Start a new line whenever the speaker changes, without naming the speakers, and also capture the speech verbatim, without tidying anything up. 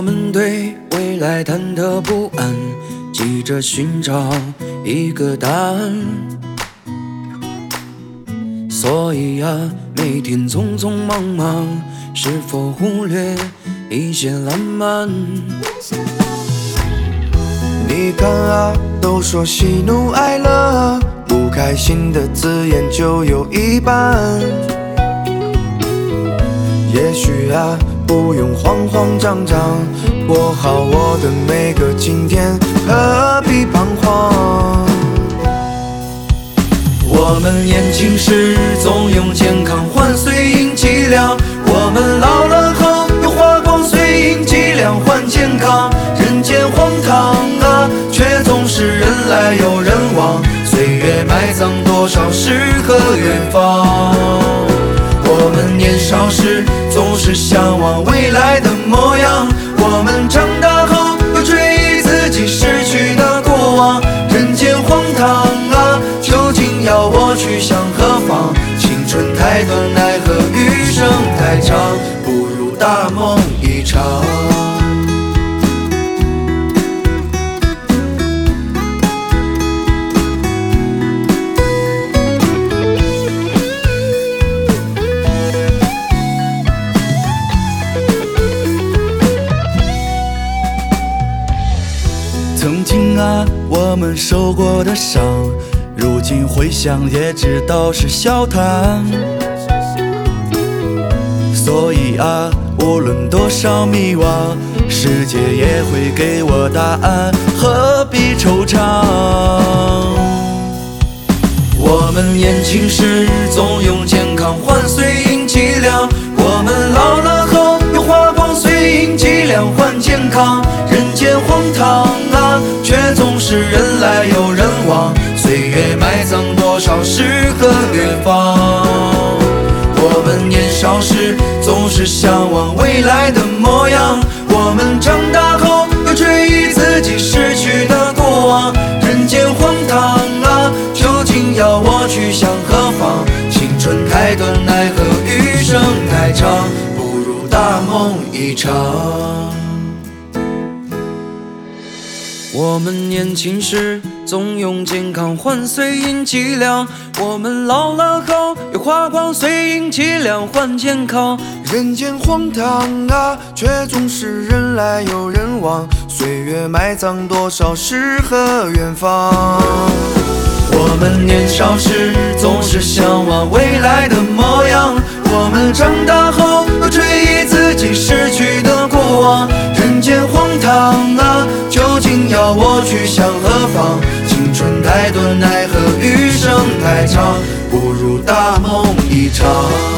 们对未来忐忑不安，急着寻找一个答案。所以啊，每天匆匆忙忙，是否忽略一些浪漫？
你看啊，都说喜怒哀乐，不开心的字眼就有一半。也许啊，不用慌慌张张，过好我的每个今天，何必彷徨？
我们年轻时总用健康换碎银几两，我们老了后又花光碎银几两换健康。人间荒唐啊，却总是人来又人往，岁月埋葬多少诗和远方。我们年少时总是向往未来的模样，我们长大后又追忆自己失去的过往。人间荒唐啊，究竟要我去向何方？青春太短，奈何余生太长，不如大梦一场。
曾经啊，我们受过的伤，如今回想也知道是笑谈。所以啊，无论多少迷惘，世界也会给我答案，何必惆怅？
我们年轻时总用健康换碎银几两，我们老了后又花光碎银几两换健康。人间荒唐啊，却总是人来又人往，岁月埋葬多少诗和远方。我们年少时总是向往未来的模样，我们长大后又追忆自己失去的过往。人间荒唐啊，究竟要我去向何方？青春太短，奈何余生太长，不如大梦一场。我们年轻时总用健康换碎银几两，我们老了后又花光碎银几两换健康。
人间荒唐啊，却总是人来又人往，岁月埋葬多少诗和远方。
我们年少时总是向往未来的模样，我们长大后又追忆自己失去的过往。人间荒唐啊，究竟要我去向何方？青春太短，奈何余生太长，不如大梦一场。